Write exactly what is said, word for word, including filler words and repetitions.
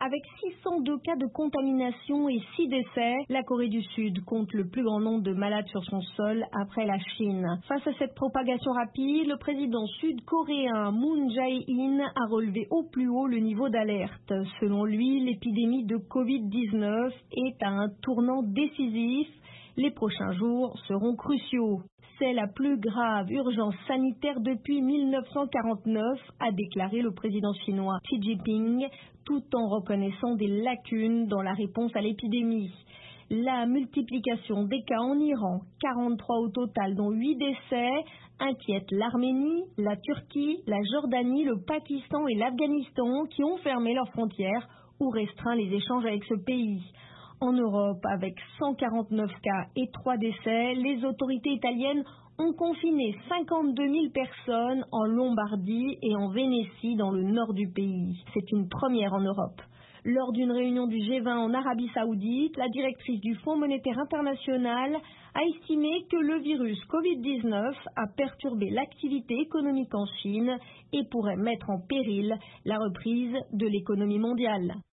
Avec six cent deux cas de contamination et six décès, la Corée du Sud compte le plus grand nombre de malades sur son sol après la Chine. Face à cette propagation rapide, le président sud-coréen Moon Jae-in a relevé au plus haut le niveau d'alerte. Selon lui, l'épidémie de covid dix-neuf est à un tournant décisif. Les prochains jours seront cruciaux. C'est la plus grave urgence sanitaire depuis mille neuf cent quarante-neuf, a déclaré le président chinois Xi Jinping, tout en reconnaissant des lacunes dans la réponse à l'épidémie. La multiplication des cas en Iran, quarante-trois au total dont huit décès, inquiète l'Arménie, la Turquie, la Jordanie, le Pakistan et l'Afghanistan qui ont fermé leurs frontières ou restreint les échanges avec ce pays. En Europe, avec cent quarante-neuf cas et trois décès, les autorités italiennes ont confiné cinquante-deux mille personnes en Lombardie et en Vénétie dans le nord du pays. C'est une première en Europe. Lors d'une réunion du G vingt en Arabie Saoudite, la directrice du Fonds monétaire international a estimé que le virus covid dix-neuf a perturbé l'activité économique en Chine et pourrait mettre en péril la reprise de l'économie mondiale.